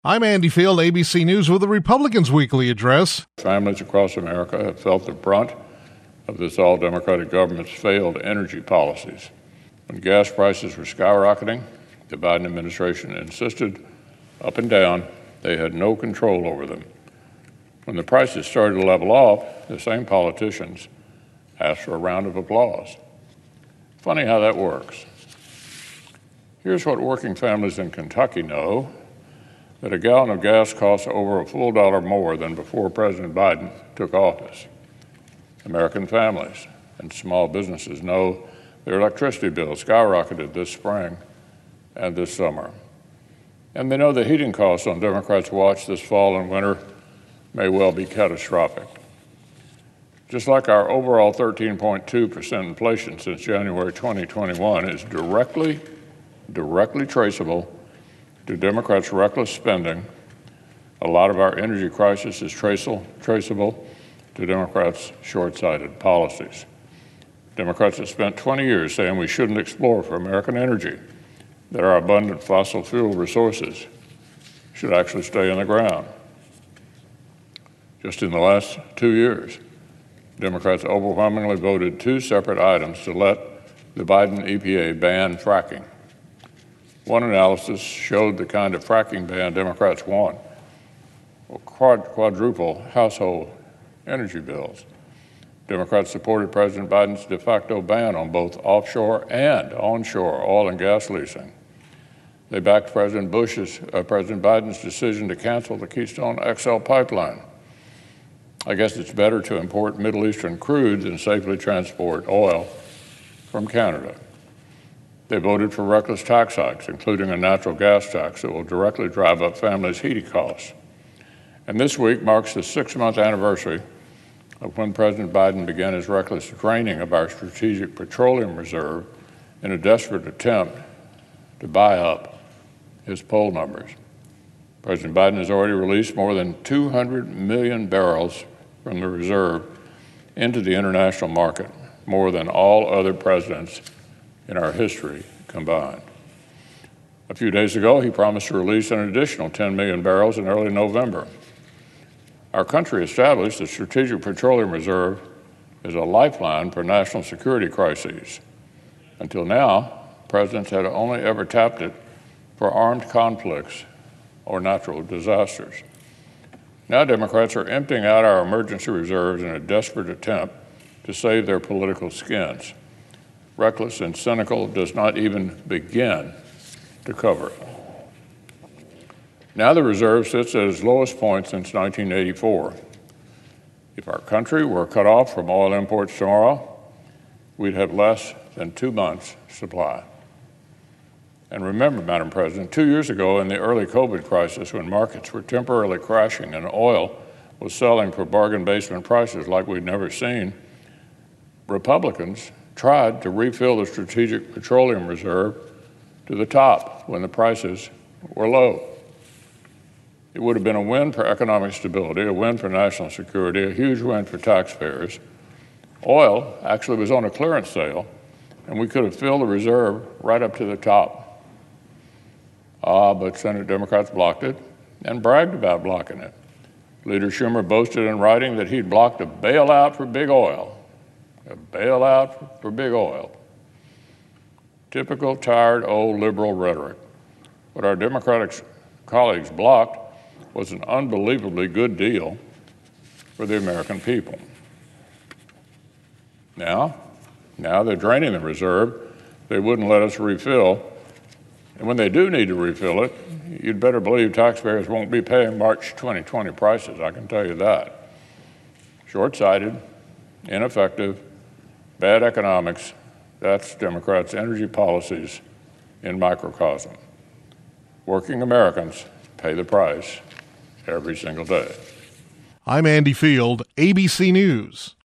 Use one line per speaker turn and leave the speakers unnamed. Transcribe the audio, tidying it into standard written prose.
I'm Andy Field, ABC News with the Republicans' Weekly Address.
Families across America have felt the brunt of this all-Democratic government's failed energy policies. When gas prices were skyrocketing, the Biden administration insisted up and down they had no control over them. When the prices started to level off, the same politicians asked for a round of applause. Funny how that works. Here's what working families in Kentucky know: that a gallon of gas costs over a full dollar more than before President Biden took office. American families and small businesses know their electricity bills skyrocketed this spring and this summer. And they know the heating costs on Democrats' watch this fall and winter may well be catastrophic. Just like our overall 13.2% inflation since January 2021 is directly traceable to Democrats' reckless spending, a lot of our energy crisis is traceable to Democrats' short-sighted policies. Democrats have spent 20 years saying we shouldn't explore for American energy, that our abundant fossil fuel resources should actually stay in the ground. Just in the last 2 years, Democrats overwhelmingly voted 2 separate items to let the Biden EPA ban fracking. One analysis showed the kind of fracking ban Democrats want will quadruple household energy bills. Democrats supported President Biden's de facto ban on both offshore and onshore oil and gas leasing. They backed President Biden's decision to cancel the Keystone XL pipeline. I guess it's better to import Middle Eastern crude than safely transport oil from Canada. They voted for reckless tax hikes, including a natural gas tax that will directly drive up families' heating costs. And this week marks the 6-month anniversary of when President Biden began his reckless draining of our strategic petroleum reserve in a desperate attempt to buy up his poll numbers. President Biden has already released more than 200 million barrels from the reserve into the international market, more than all other presidents in our history combined. A few days ago, he promised to release an additional 10 million barrels in early November. Our country established the Strategic Petroleum Reserve as a lifeline for national security crises. Until now, presidents had only ever tapped it for armed conflicts or natural disasters. Now Democrats are emptying out our emergency reserves in a desperate attempt to save their political skins. Reckless and cynical does not even begin to cover it. Now the reserve sits at its lowest point since 1984. If our country were cut off from oil imports tomorrow, we'd have less than 2 months' supply. And remember, Madam President, 2 years ago in the early COVID crisis, when markets were temporarily crashing and oil was selling for bargain basement prices like we'd never seen, Republicans tried to refill the Strategic Petroleum Reserve to the top when the prices were low. It would have been a win for economic stability, a win for national security, a huge win for taxpayers. Oil actually was on a clearance sale, and we could have filled the reserve right up to the top. But Senate Democrats blocked it and bragged about blocking it. Leader Schumer boasted in writing that he'd blocked a bailout for big oil. A bailout for big oil. Typical tired old liberal rhetoric. What our Democratic colleagues blocked was an unbelievably good deal for the American people. Now they're draining the reserve. They wouldn't let us refill. And when they do need to refill it, you'd better believe taxpayers won't be paying March 2020 prices, I can tell you that. Short-sighted, ineffective, bad economics, that's Democrats' energy policies in microcosm. Working Americans pay the price every single day.
I'm Andy Field, ABC News.